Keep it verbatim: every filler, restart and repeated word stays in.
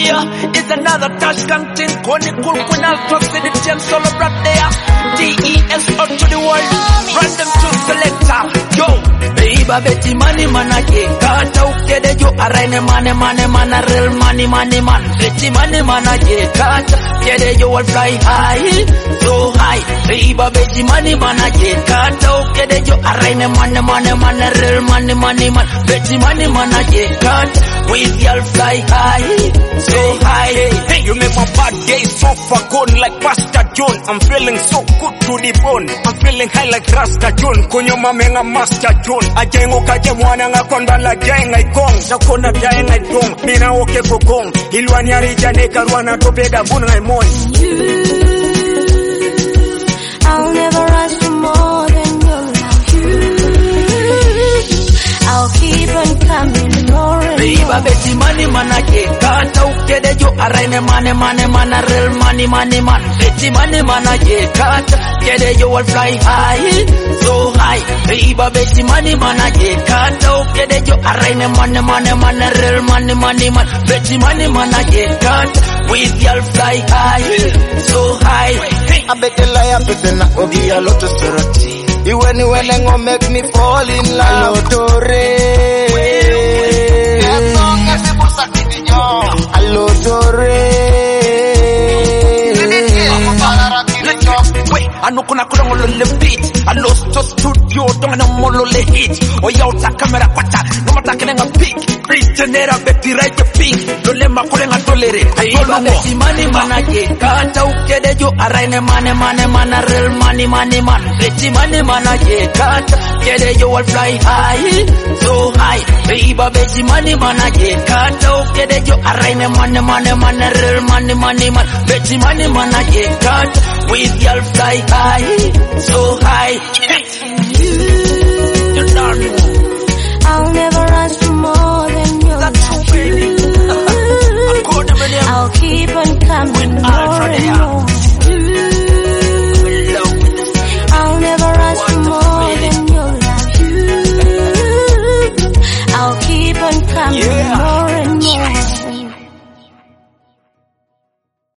here is another Tashkent thing. Koni cool when I'll toss the gem solo right there. D E S out to the world. Random to selector. Yo, baby, Betty money man again. Kata ukede yo arene mane mane mana real money money man. Betty money man again. Kata ukede yo will fly high, so high. Baby, Betty money man again. Kata ukede yo arene mane mane mana real money money man. Betty money man again. Kata with y'all fly high, so high. Hey, you make my bad days so far gone like Pastor John. I'm feeling so good to the bone. I'm feeling high like Rasta John. Kunyo mamenga Master John. Ajengo kaje mwana nga konda la jenga ikong. Sakona jaenga itong. Mina oke kokong. Ilwani arijane karwana topeda bunga imoy. I'll never ask for more than your love. I'll keep on coming more and Baby, more. Betty money man again. Kata ukede yo arene mane mane mana real money money man. Betty money man again. Kata ukede yo will fly high, so high. Baby, Betty money man again. Kata ukede yo arene mane mane mana real money money man. Betty money man again. Kata with y'all fly high, so high. I bet the lie, I bet the not go be a lot of sorority. You when you when go make me fall in love. Allo Dore. Wait, I know kuna kuna ngolo beat. I lost to studio, don't know molo le hit. Oh ya uta camera kwata, no mata kenenga peak. Prisoner Betty right to peak. Lole makulenga tolere. Baby, Betty money man again. Kata ukede yo arene mane mane mana real money money man. Betty money man again. Kata ukede yo will fly high, so high. Baby, Betty money man again. Kata ukede yo arene mane mane mana real money money man. Betty money man again. Kata with y'all fly high, so high.